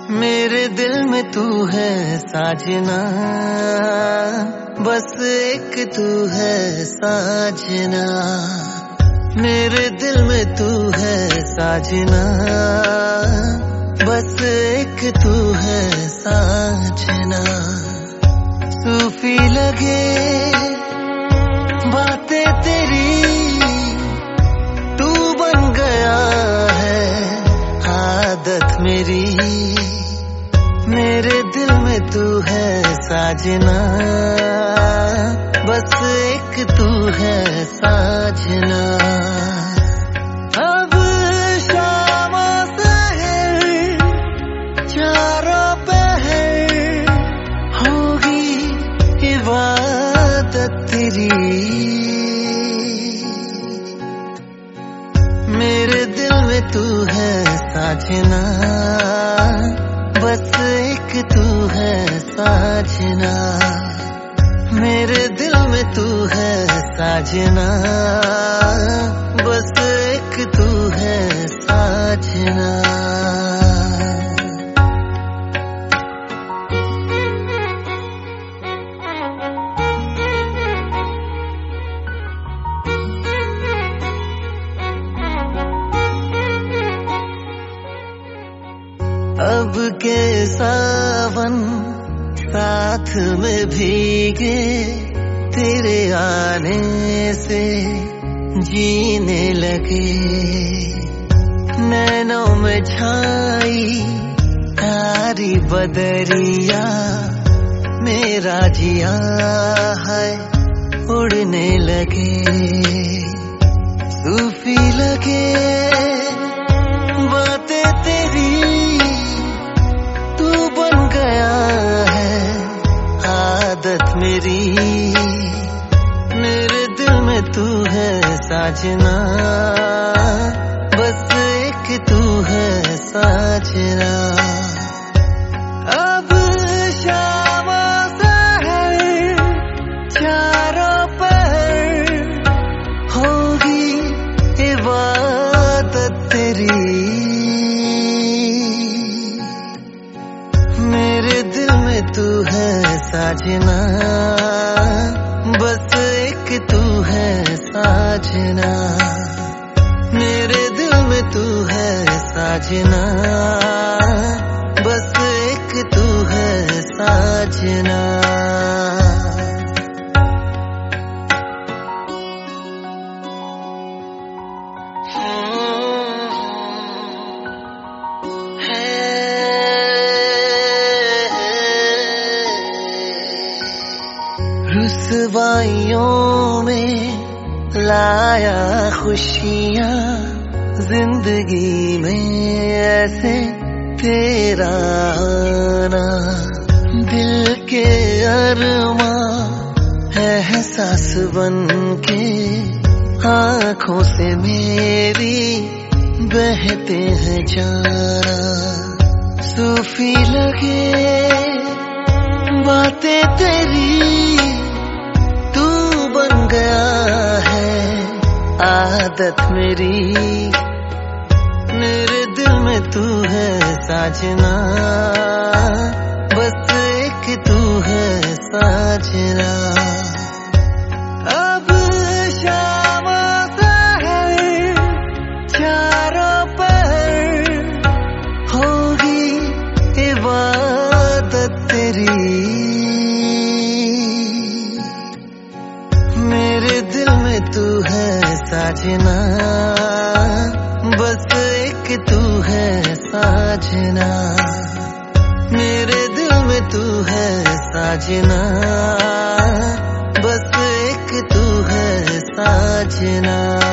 मेरे दिल में तू है साजना, बस एक तू है साजना। मेरे दिल में तू है साजना, बस एक तू है साजना। सूफी लगे बातें तेरी, तू बन गया है आदत मेरी। मेरे दिल में तू है साजना, बस एक तू है साजना। अब शाम सहर चारों पहर होगी इबादत तेरी। मेरे दिल में तू है साजना, बस एक तू है साजना। मेरे दिल में तू है साजना, बस एक तू है साजना। अब के सावन साथ में भीगे, तेरे आने से जीने लगे। नैनों में छाई तारी बदरिया, मेरा जिया है उड़ने लगे। सूफी लगे बातें तेरी, बन गया है आदत मेरी। मेरे दिल में तू है साजना, बस एक तू है साजना। अब शाम सहर चारों पहर होगी इबादत तेरी। मेरे दिल में तू है साजना, बस एक तू है साजना। मेरे दिल में तू है साजना, बस एक तू है साजना। रुसवाइयों में लाया खुशियाँ, जिंदगी में ऐसे तेरा आना। दिल के अरमां एहसास बन के आँखों से मेरी बहते हैं जाना। सूफी लगे बातें तेरी, तू बन गया है आदत मेरी। मेरे दिल में तू है साजना, बस एक तू है साजना। अब शाम सहर चारों पहर होगी इबादत तेरी। मेरे दिल में तू है साजना, बस एक तू है साजना। मेरे दिल में तू है साजना, बस एक तू है साजना।